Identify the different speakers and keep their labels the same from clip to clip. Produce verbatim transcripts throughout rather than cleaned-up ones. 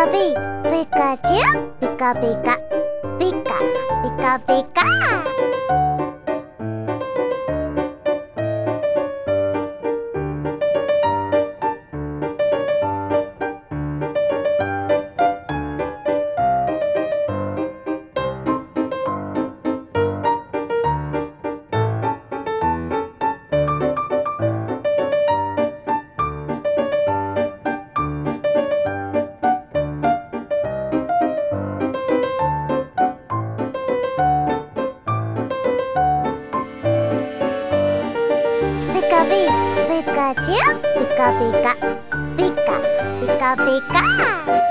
Speaker 1: カピ、ピカチュウ、ピカピカ、ピカ、ピカピカ。ピカピ、ピカチュウ、ピカピカ、ピカ、ピカピカ。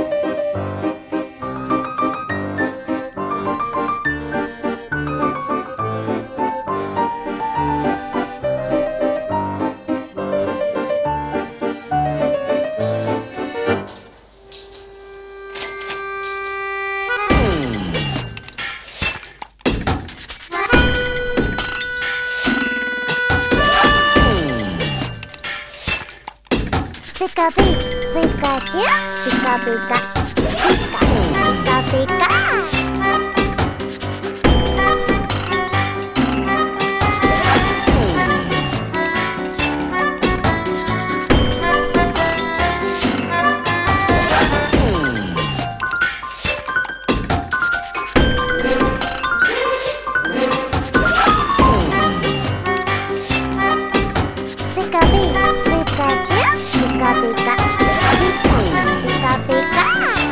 Speaker 1: ピカピ、ピカチュウ、ピカピカ、ピカ、ピカピカ。ピカピ、ピカチュウ、ピカピカ、ピカピカ。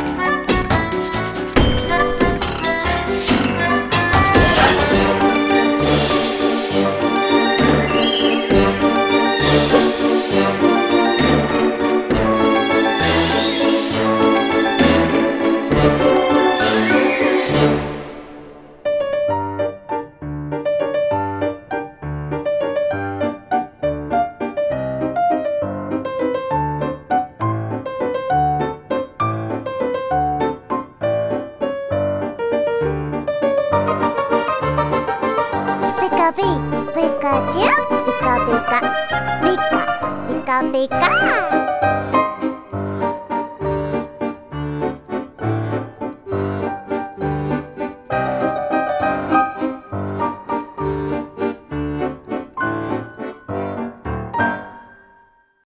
Speaker 1: ピカピ、ピカチュウ、ピカピカ、ピカ、ピカピカ。